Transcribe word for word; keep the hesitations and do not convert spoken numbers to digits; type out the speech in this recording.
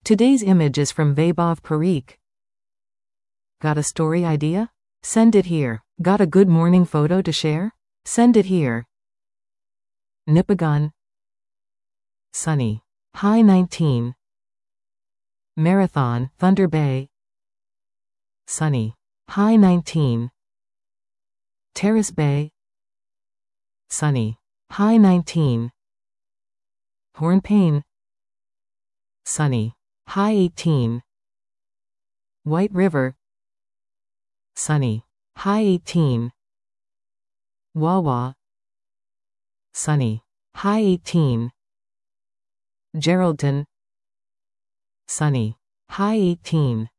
Today's image is from Vaibhav Parikh. Got a story idea? Send it here. Got a good morning photo to share? Send it here. Nipagun. Sunny. High nineteen. Marathon, Thunder Bay. Sunny. High nineteen. Terrace Bay. Sunny. High nineteen. Hornpain. Sunny. High eighteen. White River. Sunny. High eighteen. Wawa. Sunny. High eighteen. Geraldton. Sunny. High eighteen.